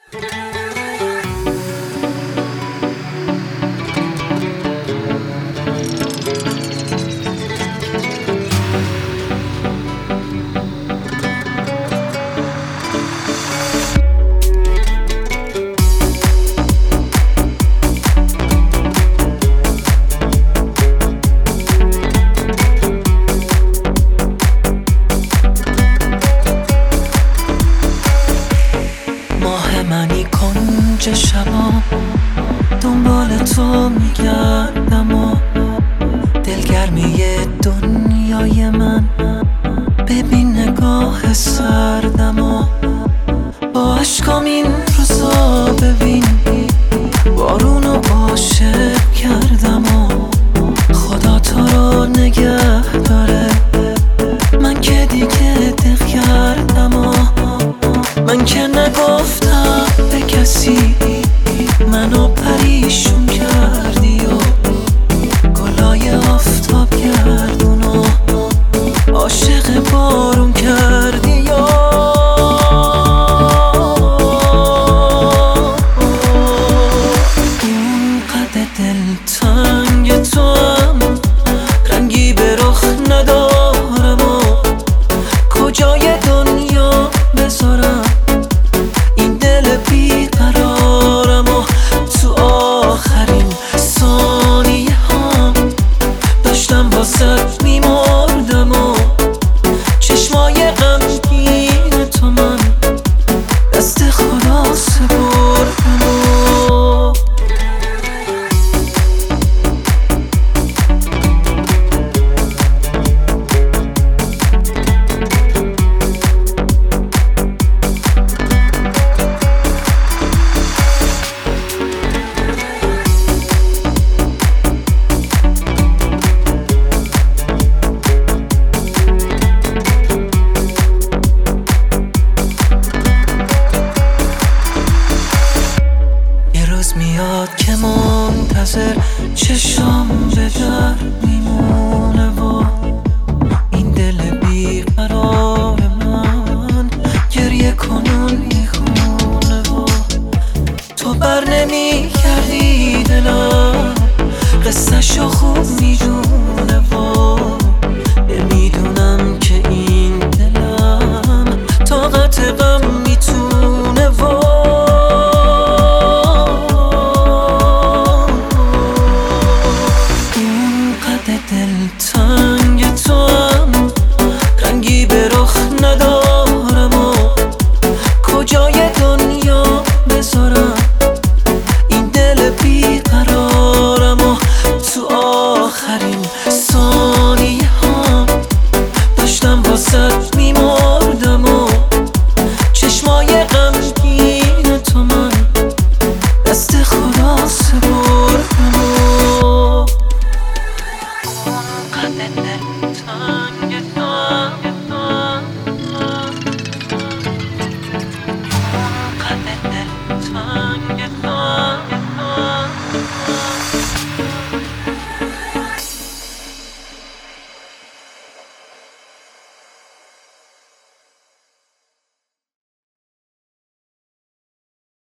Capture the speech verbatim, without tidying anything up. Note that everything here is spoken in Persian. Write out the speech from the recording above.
منی کنج شبا دنبال تو میگردم و دلگرمی دنیای من ببین نگاه سردم و با عشقام این روزا ببین بارونو عاشق کردم و خدا تو رو نگه داره من که دیگه دق کردم و من که نگفتم به کسی منو پریشون کردی و گلای آفتاب گردون و عاشق بارون کردی و اون قد دلتنگ تو هم رنگی به رخ ندارم و کجای دنیا بذارم این دل بیقرارم و تو آخرین ثانیه هم داشتم واسه میمردم و چشمای غمگین تو من دست خدا سپردم و میاد که منتظر چشم به در میمونه و این دل بیقرار من گریه کنون میخونه و تو بر نمی کردی دلم قصه شو خوب میدونه و نمیدونم که این دلم طاقت غم میتونه و دلتنگ تو هم رنگی به رخ ندارم و کجای دنیا بذارم این دل بیقرارم و تو آخرین ثانیه هم داشتم واسه میمردم و چشمای غمگین تو من دست خدا سپردم و